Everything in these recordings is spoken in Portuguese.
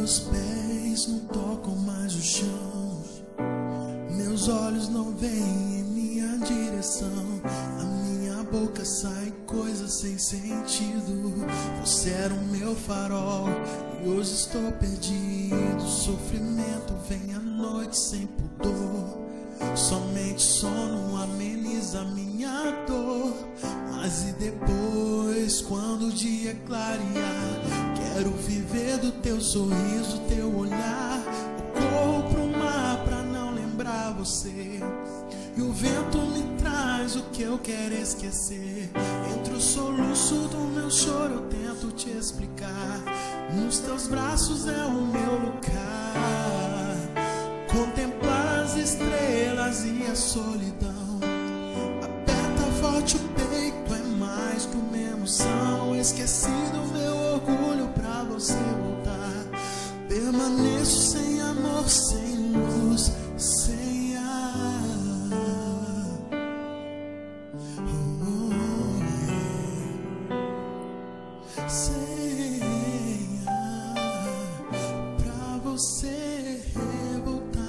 Meus pés não tocam mais o chão, meus olhos não veem em minha direção, a minha boca sai coisas sem sentido. Você era o meu farol e hoje estou perdido. Sofrimento vem à noite sem pudor, somente sono ameniza minha dor. Mas e depois, quando o dia clarear, quero viver do teu sorriso, teu olhar. Eu corro pro mar pra não lembrar você, e o vento me traz o que eu quero esquecer. Entre o soluço do meu choro eu tento te explicar, nos teus braços é o meu lugar. Contemplar as estrelas e a solidão, aperta forte o peito, é mais que uma emoção. Esqueci do meu orgulho pra você voltar. Permaneço sem amor, sem luz, sem ar. Sem ar pra você voltar.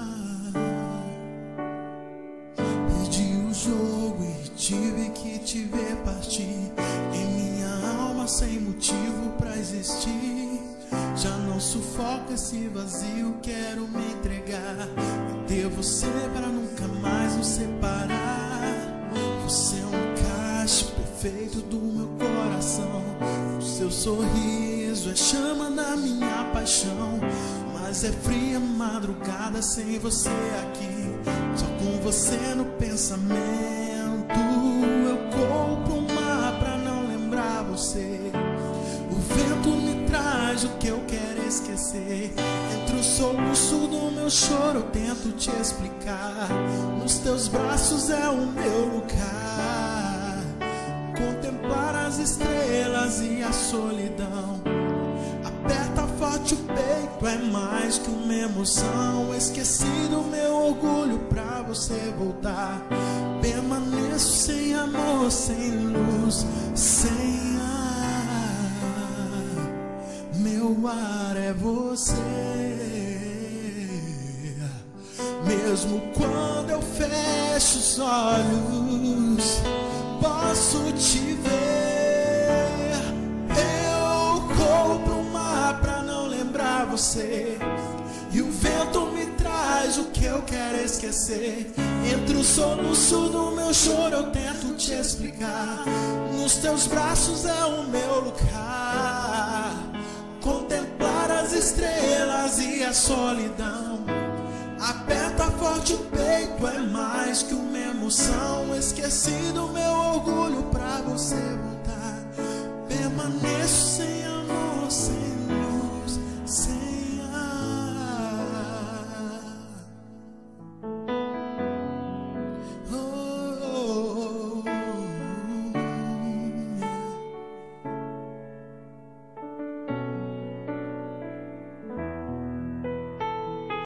Perdi o jogo e tive que te ver partir. Em minha alma sem motivo pra existir, já não sufoco esse vazio, quero me entregar e ter você pra nunca mais nos separar. Você é um encaixe perfeito do meu coração, o seu sorriso é chama da minha paixão. Mas é fria madrugada sem você aqui, só com você no pensamento. Eu corro pro mar pra não lembrar você, o vento me traz o que eu quero esquecer. Entre o soluço do meu choro eu tento te explicar, nos teus braços é o meu lugar. Contemplar as estrelas e a solidão, aperta forte o peito, é mais que uma emoção. Esqueci do meu orgulho pra você voltar. Permaneço sem amor, sem luz, sem ar. Meu ar é você. Mesmo quando eu fecho os olhos, posso te ver. Eu corro pro mar pra não lembrar você, e o vento me traz o que eu quero esquecer. Entre o soluço do meu choro eu tento te explicar, nos teus braços é o meu lugar. Contemplar as estrelas e a solidão, aperta forte o peito, é mais que uma emoção. Esqueci do meu orgulho pra você voltar. Permaneço